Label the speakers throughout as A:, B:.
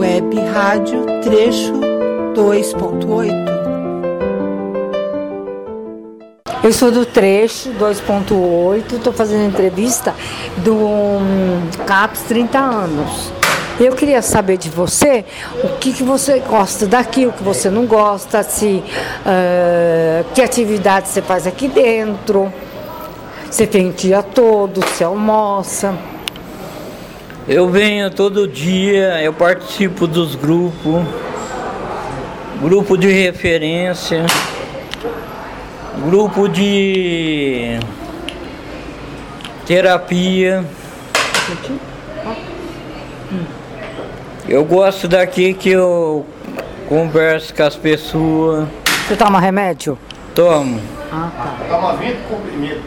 A: Web Rádio Trecho 2.8.
B: Eu sou do Trecho 2.8, estou fazendo entrevista do CAPS 30 anos. Eu queria saber de você o que você gosta daqui, o que você não gosta, que atividade você faz aqui dentro, você tem o dia todo, você almoça.
C: Eu venho todo dia, eu participo dos grupos, grupo de referência, grupo de terapia. Eu gosto daqui que eu converso com as pessoas.
B: Você toma remédio?
C: Tomo.
B: Tá.
D: Toma 20 comprimidos.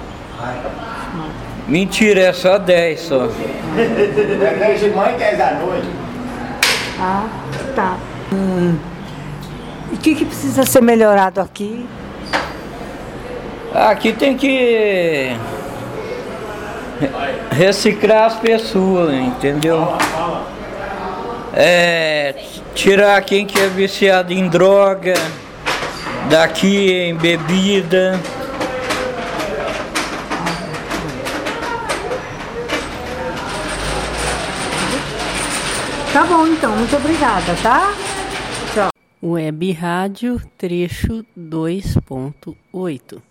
C: Mentira, é só 10 só.
D: É 10 de manhã e 10 da noite.
B: Tá. E o que precisa ser melhorado aqui?
C: Aqui tem que reciclar as pessoas, entendeu? Tirar quem que é viciado em droga, daqui em bebida.
B: Tá bom, então. Muito obrigada, tá? Tchau.
E: Web Rádio Trecho 2.8.